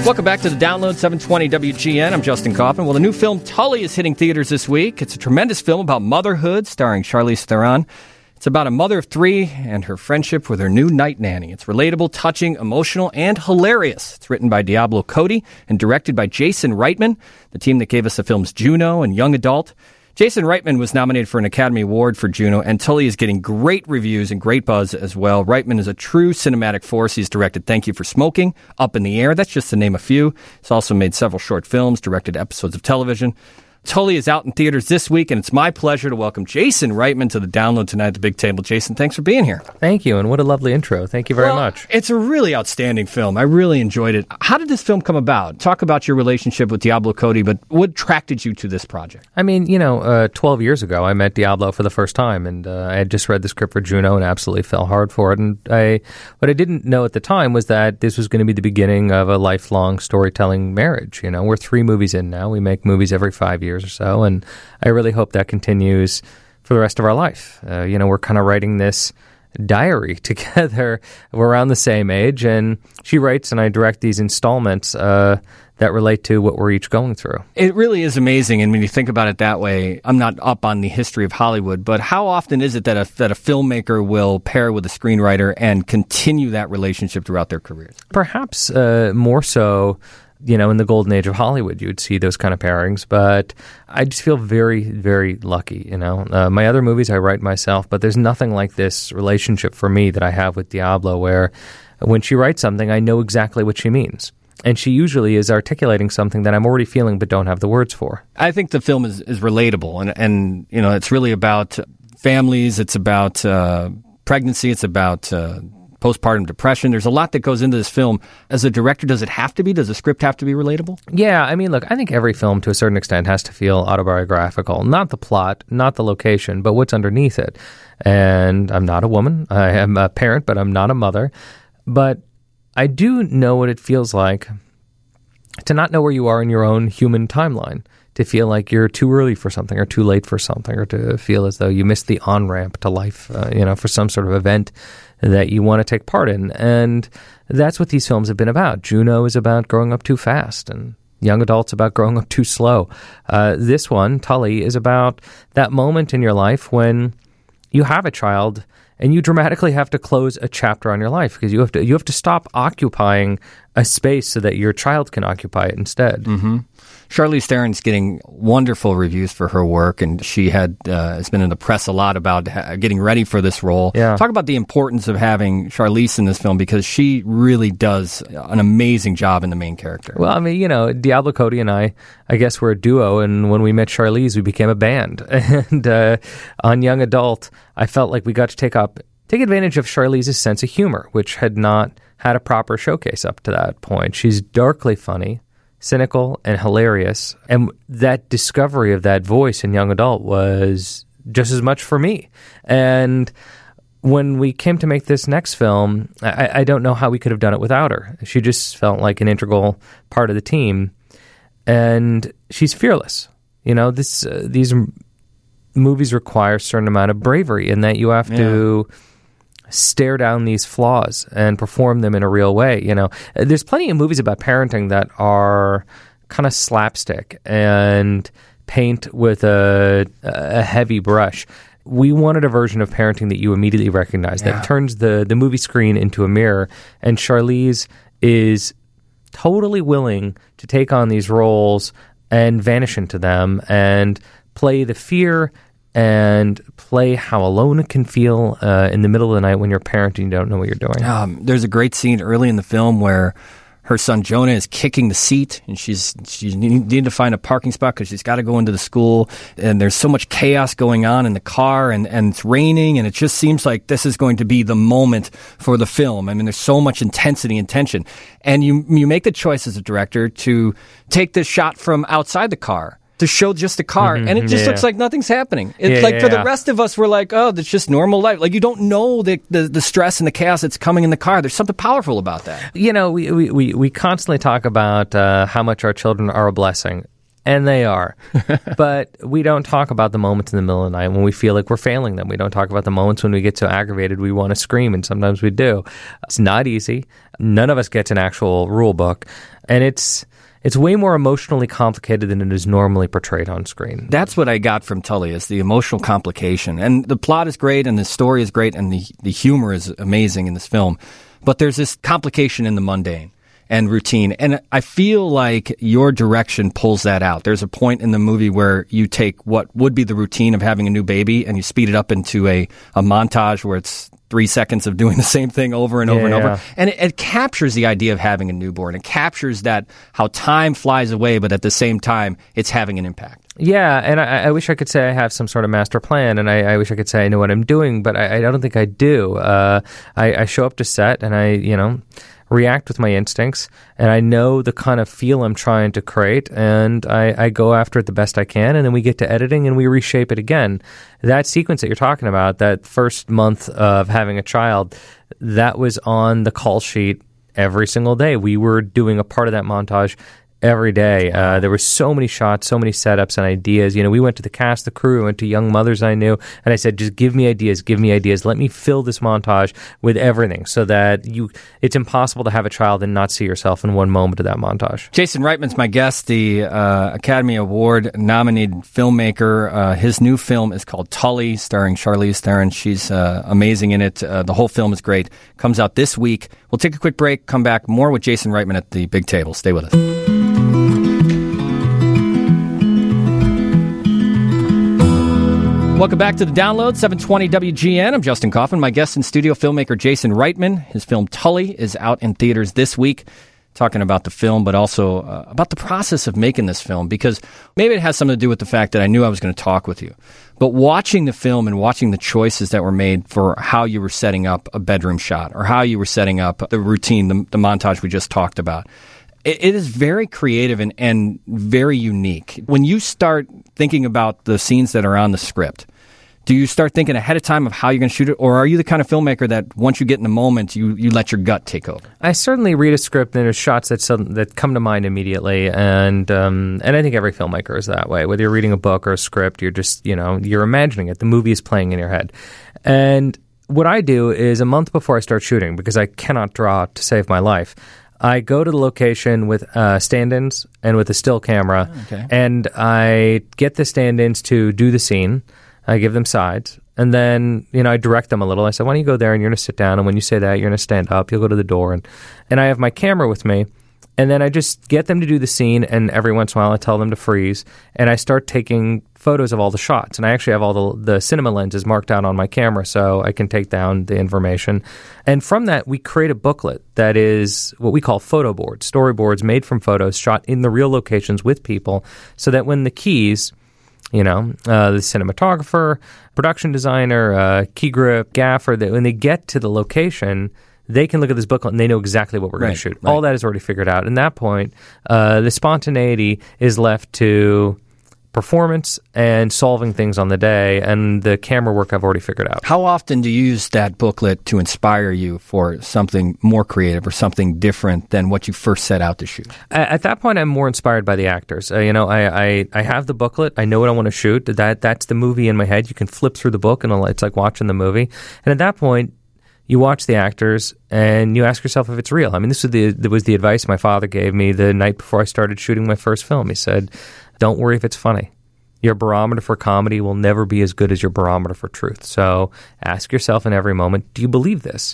Welcome back to the Download 720 WGN. I'm Justin Kaufman. Well, the new film Tully is hitting theaters this week. It's a tremendous film about motherhood starring Charlize Theron. It's about a mother of three and her friendship with her new night nanny. It's relatable, touching, emotional, and hilarious. It's written by Diablo Cody and directed by Jason Reitman, the team that gave us the films Juno and Young Adult. Jason Reitman was nominated for an Academy Award for Juno, and Tully is getting great reviews and great buzz as well. Reitman is a true cinematic force. He's directed Thank You for Smoking, Up in the Air, that's just to name a few. He's also made several short films, directed episodes of television. Tully is out in theaters this week, and it's my pleasure to welcome Jason Reitman to the Download tonight at the Big Table. Jason, thanks for being here. Thank you, and what a lovely intro. Thank you very much. It's a really outstanding film. I really enjoyed it. How did this film come about? Talk about your relationship with Diablo Cody, but what attracted you to this project? I mean, 12 years ago, I met Diablo for the first time, and I had just read the script for Juno and absolutely fell hard for it. And what I didn't know at the time was that this was going to be the beginning of a lifelong storytelling marriage. We're 3 movies in now. We make movies every 5 years or so, and I really hope that continues for the rest of our life. We're kind of writing this diary together. We're around the same age, and she writes and I direct these installments that relate to what we're each going through. It really is amazing, and when you think about it that way, I'm not up on the history of Hollywood, but how often is it that a filmmaker will pair with a screenwriter and continue that relationship throughout their careers? Perhaps more so in the golden age of Hollywood, you would see those kind of pairings, but I just feel very, very lucky, My other movies I write myself, but there's nothing like this relationship for me that I have with Diablo, where when she writes something, I know exactly what she means. And she usually is articulating something that I'm already feeling but don't have the words for. I think the film is relatable, and it's really about families, it's about pregnancy, it's about postpartum depression. There's a lot that goes into this film. As a director, does it have to be? Does the script have to be relatable? Yeah, I mean, look, I think every film to a certain extent has to feel autobiographical. Not the plot, not the location, but what's underneath it. And I'm not a woman. I am a parent, but I'm not a mother. But I do know what it feels like to not know where you are in your own human timeline, to feel like you're too early for something or too late for something, or to feel as though you missed the on-ramp to life, for some sort of event that you want to take part in. And that's what these films have been about. Juno is about growing up too fast, and Young Adult's about growing up too slow. This one, Tully, is about that moment in your life when you have a child and you dramatically have to close a chapter on your life, because you have to stop occupying a space so that your child can occupy it instead. Mm-hmm. Charlize Theron's getting wonderful reviews for her work, and she has been in the press a lot about getting ready for this role. Yeah. Talk about the importance of having Charlize in this film, because she really does an amazing job in the main character. Well, I mean, Diablo Cody and I guess we're a duo, and when we met Charlize, we became a band. And on Young Adult, I felt like we got to take advantage of Charlize's sense of humor, which had not had a proper showcase up to that point. She's darkly funny, cynical, and hilarious. And that discovery of that voice in Young Adult was just as much for me. And when we came to make this next film, I don't know how we could have done it without her. She just felt like an integral part of the team. And she's fearless. These movies require a certain amount of bravery, in that you have to stare down these flaws and perform them in a real way. There's plenty of movies about parenting that are kind of slapstick and paint with a heavy brush. We wanted a version of parenting that you immediately recognize, that turns the movie screen into a mirror. And Charlize is totally willing to take on these roles and vanish into them and play the fear and play how alone it can feel in the middle of the night when you're parenting and you don't know what you're doing. There's a great scene early in the film where her son Jonah is kicking the seat, and she's needing to find a parking spot because she's got to go into the school, and there's so much chaos going on in the car, and it's raining, and it just seems like this is going to be the moment for the film. I mean, there's so much intensity and tension, and you make the choice as a director to take this shot from outside the car to show just the car, and it just looks like nothing's happening. It's the rest of us, we're like, oh, that's just normal life. Like, you don't know the stress and the chaos that's coming in the car. There's something powerful about that. We constantly talk about how much our children are a blessing. And they are. But we don't talk about the moments in the middle of the night when we feel like we're failing them. We don't talk about the moments when we get so aggravated we want to scream, and sometimes we do. It's not easy. None of us gets an actual rule book. And it's way more emotionally complicated than it is normally portrayed on screen. That's what I got from Tully, is the emotional complication. And the plot is great, and the story is great, and the humor is amazing in this film. But there's this complication in the mundane and routine. And I feel like your direction pulls that out. There's a point in the movie where you take what would be the routine of having a new baby and you speed it up into a montage where it's 3 seconds of doing the same thing over and over and over. And it captures the idea of having a newborn. It captures that how time flies away, but at the same time, it's having an impact. Yeah, and I wish I could say I have some sort of master plan, and I wish I could say I know what I'm doing, but I don't think I do. I show up to set, and I react with my instincts, and I know the kind of feel I'm trying to create, and I go after it the best I can, and then we get to editing and we reshape it again. That sequence that you're talking about, that first month of having a child, that was on the call sheet every single day. We were doing a part of that montage every day. There were so many shots, so many setups and ideas. We went to the cast, the crew, we went to young mothers I knew, and I said, just give me ideas. Let me fill this montage with everything so that it's impossible to have a child and not see yourself in one moment of that montage. Jason Reitman's my guest, the Academy Award nominated filmmaker. His new film is called Tully, starring Charlize Theron. She's amazing in it. The whole film is great. Comes out this week. We'll take a quick break, come back, more with Jason Reitman at the big table. Stay with us. Welcome back to The Download, 720 WGN. I'm Justin Kaufman. My guest in studio, filmmaker Jason Reitman. His film Tully is out in theaters this week, talking about the film, but also about the process of making this film, because maybe it has something to do with the fact that I knew I was going to talk with you. But watching the film and watching the choices that were made for how you were setting up a bedroom shot or how you were setting up the routine, the montage we just talked about, it is very creative and very unique. When you start thinking about the scenes that are on the script, do you start thinking ahead of time of how you're going to shoot it, or are you the kind of filmmaker that once you get in the moment, you let your gut take over? I certainly read a script and there's shots that come to mind immediately, and I think every filmmaker is that way. Whether you're reading a book or a script, you're just you're imagining it. The movie is playing in your head, and what I do is a month before I start shooting, because I cannot draw to save my life, I go to the location with stand-ins and with a still camera, and I get the stand-ins to do the scene. I give them sides, and then I direct them a little. I said, why don't you go there, and you're going to sit down, and when you say that, you're going to stand up. You'll go to the door, and I have my camera with me, and then I just get them to do the scene, and every once in a while I tell them to freeze, and I start taking photos of all the shots, and I actually have all the cinema lenses marked out on my camera so I can take down the information. And from that, we create a booklet that is what we call photo boards, storyboards made from photos shot in the real locations with people, so that when the keys, the cinematographer, production designer, key grip, gaffer, when they get to the location, they can look at this booklet and they know exactly what we're going to shoot. Right. All that is already figured out. At that point, the spontaneity is left to performance and solving things on the day, and the camera work I've already figured out. How often do you use that booklet to inspire you for something more creative or something different than what you first set out to shoot? At that point, I'm more inspired by the actors. I have the booklet. I know what I want to shoot. That's the movie in my head. You can flip through the book, and it's like watching the movie. And at that point, you watch the actors and you ask yourself if it's real. I mean, this was the advice my father gave me the night before I started shooting my first film. He said, don't worry if it's funny. Your barometer for comedy will never be as good as your barometer for truth. So ask yourself in every moment, do you believe this?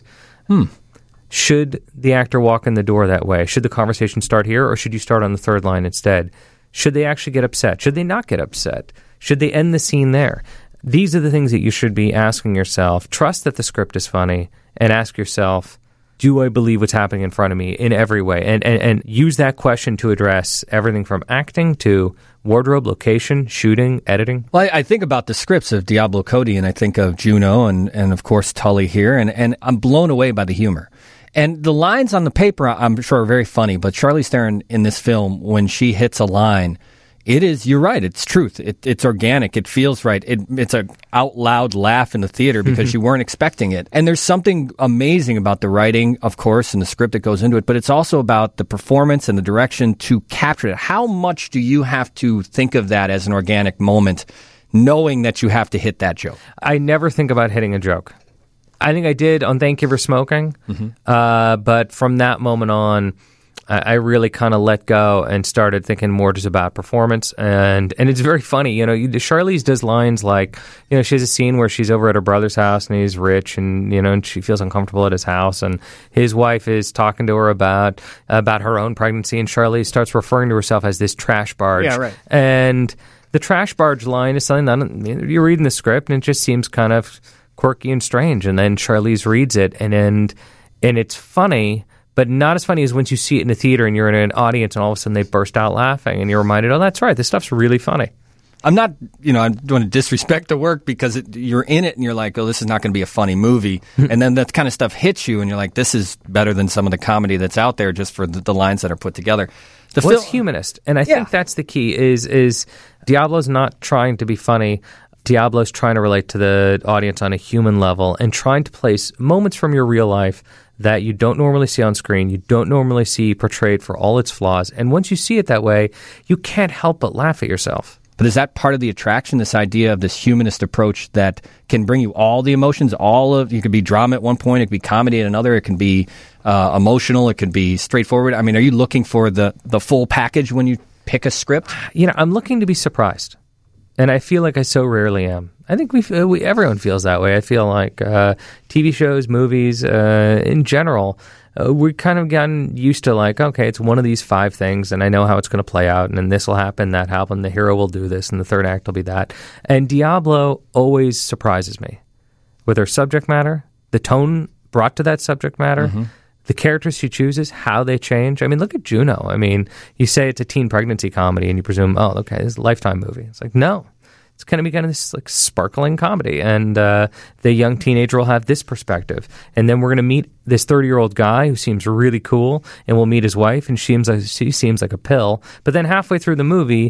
Should the actor walk in the door that way? Should the conversation start here, or should you start on the third line instead? Should they actually get upset? Should they not get upset? Should they end the scene there? These are the things that you should be asking yourself. Trust that the script is funny, and ask yourself, do I believe what's happening in front of me in every way? And use that question to address everything from acting to wardrobe, location, shooting, editing. Well, I think about the scripts of Diablo Cody, and I think of Juno and of course Tully here, and I'm blown away by the humor. And the lines on the paper, I'm sure, are very funny, but Charlize Theron in this film, when she hits a line, It is. You're right. It's truth. It's organic. It feels right. It's a out loud laugh in the theater because you weren't expecting it. And there's something amazing about the writing, of course, and the script that goes into it, but it's also about the performance and the direction to capture it. How much do you have to think of that as an organic moment, knowing that you have to hit that joke? I never think about hitting a joke. I think I did on Thank You for Smoking, but from that moment on, I really kind of let go and started thinking more just about performance. And it's very funny. You know, Charlize does lines like, you know, she has a scene where she's over at her brother's house and he's rich and, you know, and she feels uncomfortable at his house. And his wife is talking to her about her own pregnancy. And Charlize starts referring to herself as this trash barge. Yeah, right. And the trash barge line is something that you're reading the script and it just seems kind of quirky and strange. And then Charlize reads it and it's funny, but not as funny as once you see it in the theater and you're in an audience and all of a sudden they burst out laughing and you're reminded, oh, that's right, this stuff's really funny. I'm not, I don't want to disrespect the work because you're in it and you're like, oh, this is not going to be a funny movie. And then that kind of stuff hits you and you're like, this is better than some of the comedy that's out there just for the lines that are put together. It's humanist. And I think that's the key is Diablo's not trying to be funny. Diablo's trying to relate to the audience on a human level and trying to place moments from your real life that you don't normally see on screen, you don't normally see portrayed for all its flaws. And once you see it that way, you can't help but laugh at yourself. But is that part of the attraction, this idea of this humanist approach that can bring you all the emotions, you could be drama at one point, it could be comedy at another, it can be emotional, it could be straightforward. I mean, are you looking for the full package when you pick a script? You know, I'm looking to be surprised. And I feel like I so rarely am. I think everyone feels that way. I feel like TV shows, movies, in general, we've kind of gotten used to like, okay, it's one of these 5 things, and I know how it's going to play out, and then this will happen, that happen, the hero will do this, and the third act will be that. And Diablo always surprises me with her subject matter, the tone brought to that subject matter, the characters she chooses, how they change. I mean, look at Juno. I mean, you say it's a teen pregnancy comedy, and you presume, oh, okay, this is a Lifetime movie. It's like, no. It's going to be kind of this like sparkling comedy, and the young teenager will have this perspective. And then we're going to meet this 30-year-old guy who seems really cool, and we'll meet his wife, and she seems like a pill. But then halfway through the movie,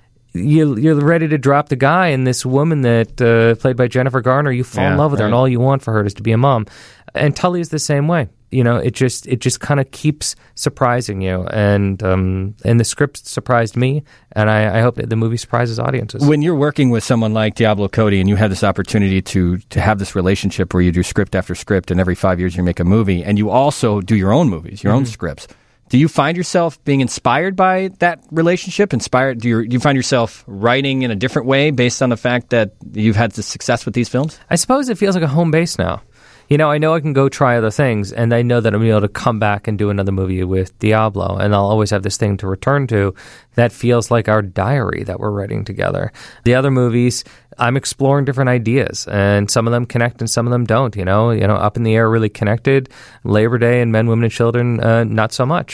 you're ready to drop the guy, and this woman that played by Jennifer Garner, you fall in love with her, and all you want for her is to be a mom. And Tully is the same way. You know, it just kind of keeps surprising you, and the script surprised me, and I hope that the movie surprises audiences. When you're working with someone like Diablo Cody, and you have this opportunity to have this relationship where you do script after script, and every 5 years you make a movie, and you also do your own movies, your own scripts. Do you find yourself being inspired by that relationship? Do you find yourself writing in a different way based on the fact that you've had the success with these films? I suppose it feels like a home base now. You know, I know I can go try other things, and I know that I'm able to come back and do another movie with Diablo, and I'll always have this thing to return to that feels like our diary that we're writing together. The other movies, I'm exploring different ideas, and some of them connect and some of them don't, you know, Up in the Air really connected, Labor Day and Men, Women, and Children, not so much.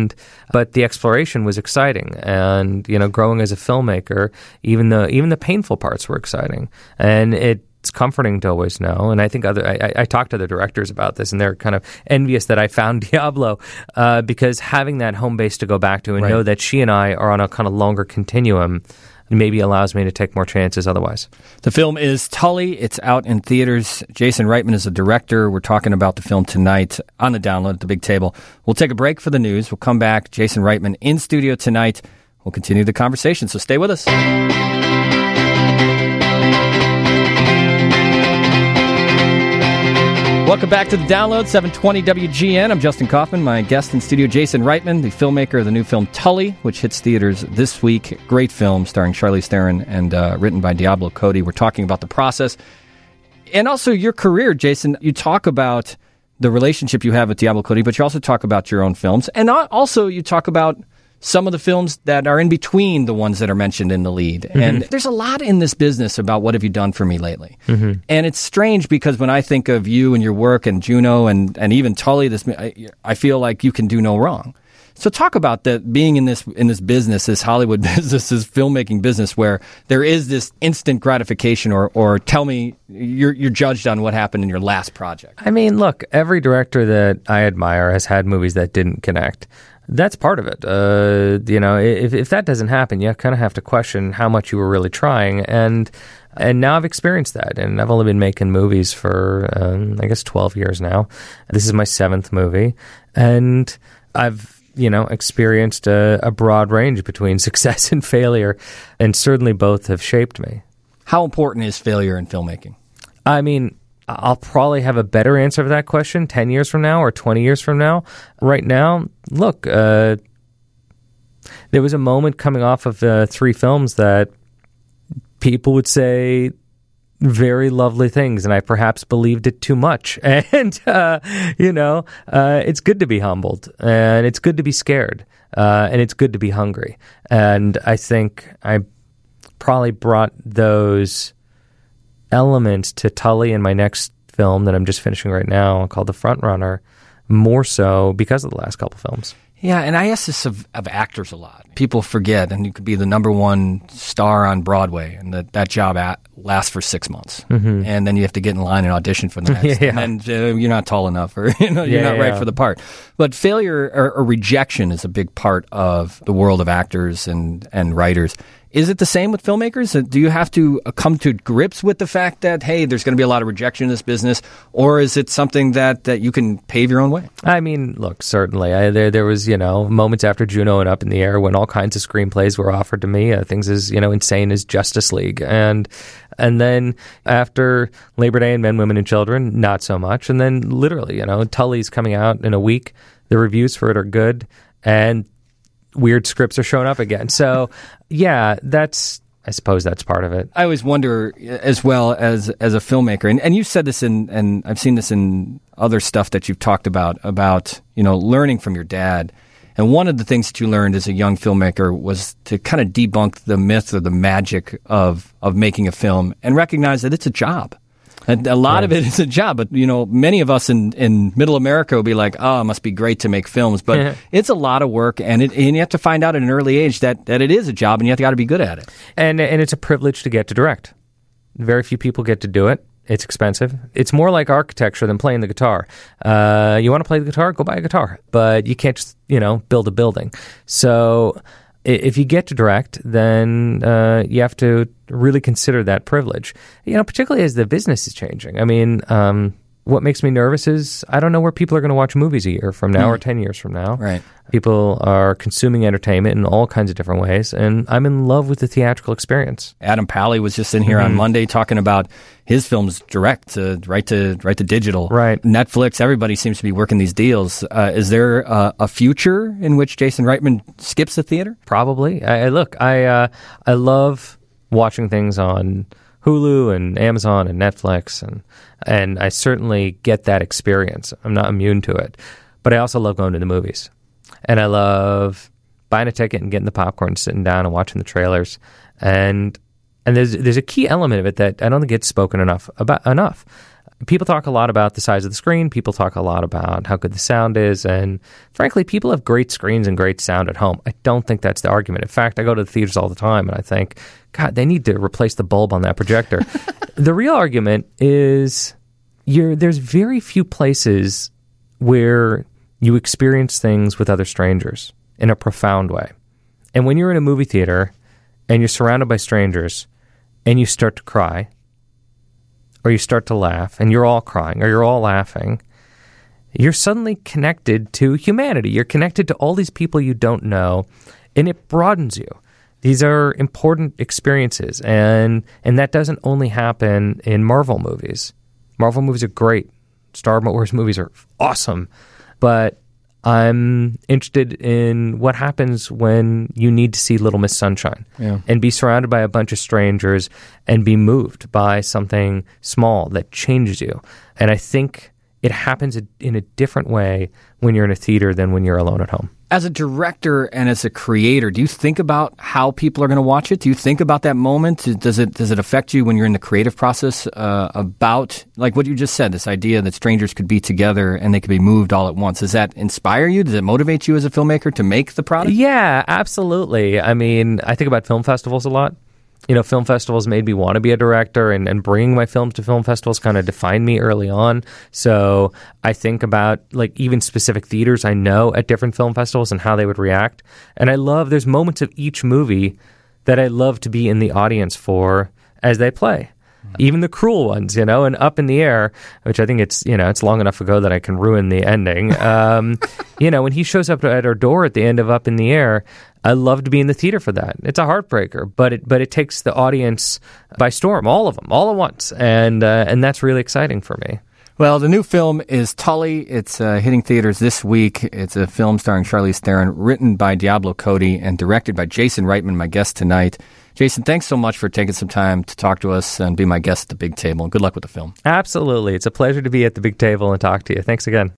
But the exploration was exciting, and, you know, growing as a filmmaker, even the painful parts were exciting, and it's comforting to always know, and I think I talked to the directors about this, and they're kind of envious that I found Diablo because having that home base to go back to and know that she and I are on a kind of longer continuum maybe allows me to take more chances otherwise. The film is Tully. It's out in theaters. Jason Reitman is the director. We're talking about the film tonight on the Download at the Big Table. We'll take a break for the news. We'll come back. Jason Reitman in studio tonight. We'll continue the conversation, so stay with us. Welcome back to the Download, 720 WGN. I'm Justin Kaufman. My guest in studio, Jason Reitman, the filmmaker of the new film Tully, which hits theaters this week. Great film starring Charlize Theron and written by Diablo Cody. We're talking about the process and also your career, Jason. You talk about the relationship you have with Diablo Cody, but you also talk about your own films. And also you talk about some of the films that are in between the ones that are mentioned in the lead. Mm-hmm. And there's a lot in this business about what have you done for me lately. Mm-hmm. And it's strange because when I think of you and your work and Juno and even Tully, I feel like you can do no wrong. So talk about that being in this business, this Hollywood business, this filmmaking business, where there is this instant gratification, or tell me you're judged on what happened in your last project. I mean, look, every director that I admire has had movies that didn't connect. that's part of it. If that doesn't happen, you kind of have to question how much you were really trying. And now I've experienced that, and I've only been making movies for, 12 years now. This is my 7th movie, and I've experienced a broad range between success and failure, and certainly both have shaped me. How important is failure in filmmaking? I mean, I'll probably have a better answer to that question 10 years from now or 20 years from now. Right now, look, there was a moment coming off of 3 films that people would say very lovely things, and I perhaps believed it too much. And, it's good to be humbled, and it's good to be scared, and it's good to be hungry. And I think I probably brought those elements to Tully in my next film that I'm just finishing right now called The Front Runner, more so because of the last couple films. Yeah, and I ask this of actors a lot. People forget, and you could be the number 1 star on Broadway, and that job lasts for 6 months. Mm-hmm. And then you have to get in line and audition for the next. Yeah. And you're not tall enough, or you're not right for the part. But failure or rejection is a big part of the world of actors and writers. Is it the same with filmmakers? Do you have to come to grips with the fact that, hey, there's going to be a lot of rejection in this business, or is it something that you can pave your own way? I mean, look, certainly. There was, moments after Juno and Up in the Air when all kinds of screenplays were offered to me, things as, insane as Justice League. And then after Labor Day and Men, Women, and Children, not so much. And then literally, Tully's coming out in a week. The reviews for it are good. And weird scripts are showing up again. So, yeah, I suppose that's part of it. I always wonder, as well as a filmmaker, and you've said this and I've seen this in other stuff that you've talked about learning from your dad. And one of the things that you learned as a young filmmaker was to kind of debunk the myth or the magic of making a film and recognize that it's a job. And a lot of it is a job, but many of us in middle America will be like, "Oh, it must be great to make films," but it's a lot of work, and you have to find out at an early age that it is a job, and you have got to be good at it. And it's a privilege to get to direct. Very few people get to do it. It's expensive. It's more like architecture than playing the guitar. You want to play the guitar? Go buy a guitar, but you can't just build a building. So if you get to direct, then you have to really consider that privilege, particularly as the business is changing. I mean, what makes me nervous is I don't know where people are going to watch movies a year from now or 10 years from now. Right. People are consuming entertainment in all kinds of different ways, and I'm in love with the theatrical experience. Adam Pally was just in here on Monday talking about his films direct to right to digital. Right. Netflix, everybody seems to be working these deals. Is there a future in which Jason Reitman skips the theater? Probably. I love watching things on Hulu and Amazon and Netflix, and I certainly get that experience. I'm not immune to it. But I also love going to the movies. And I love buying a ticket and getting the popcorn, sitting down and watching the trailers. And there's a key element of it that I don't think gets spoken enough. People talk a lot about the size of the screen. People talk a lot about how good the sound is. And frankly, people have great screens and great sound at home. I don't think that's the argument. In fact, I go to the theaters all the time and I think, God, they need to replace the bulb on that projector. The real argument is there's very few places where you experience things with other strangers in a profound way. And when you're in a movie theater and you're surrounded by strangers and you start to cry, or you start to laugh, and you're all crying, or you're all laughing, you're suddenly connected to humanity. You're connected to all these people you don't know, and it broadens you. These are important experiences, and that doesn't only happen in Marvel movies. Marvel movies are great. Star Wars movies are awesome. But I'm interested in what happens when you need to see Little Miss Sunshine and be surrounded by a bunch of strangers and be moved by something small that changes you. And I think it happens in a different way when you're in a theater than when you're alone at home. As a director and as a creator, do you think about how people are going to watch it? Do you think about that moment? Does it affect you when you're in the creative process about, like what you just said, this idea that strangers could be together and they could be moved all at once? Does that inspire you? Does it motivate you as a filmmaker to make the product? Yeah, absolutely. I mean, I think about film festivals a lot. film festivals made me want to be a director, and bringing my films to film festivals kind of defined me early on. So I think about even specific theaters I know at different film festivals and how they would react. And there's moments of each movie that I love to be in the audience for as they play. Even the cruel ones, and Up in the Air, which I think it's long enough ago that I can ruin the ending. When he shows up at our door at the end of Up in the Air, I love to be in the theater for that. It's a heartbreaker, but it takes the audience by storm, all of them, all at once, and that's really exciting for me. Well, the new film is Tully. It's hitting theaters this week. It's a film starring Charlize Theron, written by Diablo Cody and directed by Jason Reitman, my guest tonight. Jason, thanks so much for taking some time to talk to us and be my guest at the big table. And good luck with the film. Absolutely. It's a pleasure to be at the big table and talk to you. Thanks again.